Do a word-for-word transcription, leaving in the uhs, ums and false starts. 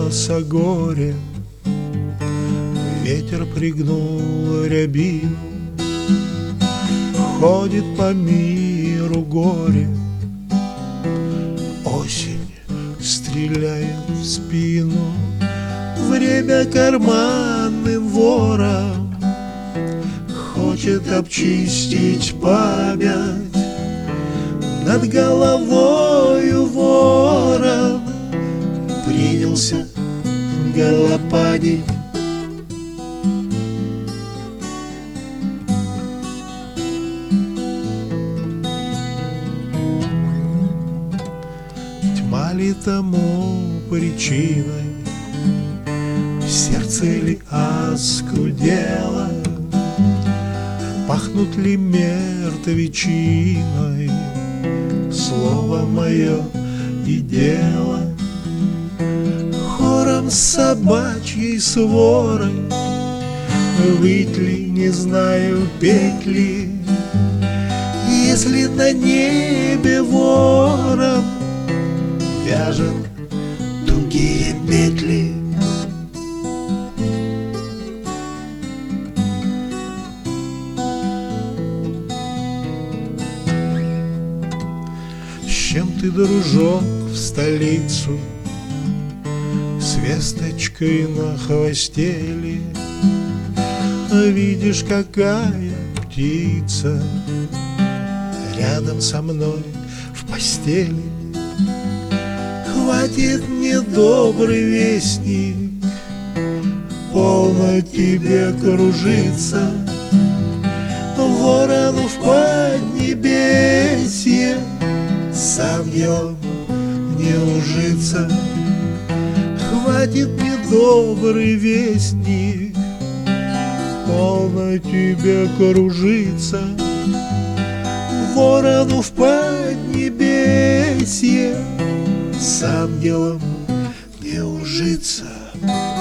косогоре ветер пригнул рябину, ходит по миру горе. Осень стреляет в спину, время карманным вором хочет обчистить память над головою вором. Принялся горлопанить. Тьма ли тому причиной, сердце ли оскудело, пахнут ли мертвечиной слово мое и дело? Хором собачьей сворой выть ли, не знаю, петь ли, если на небе вором вяжет тугие петли. С чем ты, дружок, в столицу? С весточкой на хвосте ли? Видишь, какая птица рядом со мной в постели? Хватит мне, добрый вестник, полно тебе кружиться. Ворону в поднебесье с ангелом не ужиться. Хватит мне, добрый вестник, полно тебе кружиться. Ворону в поднебесье с ангелом не ужиться.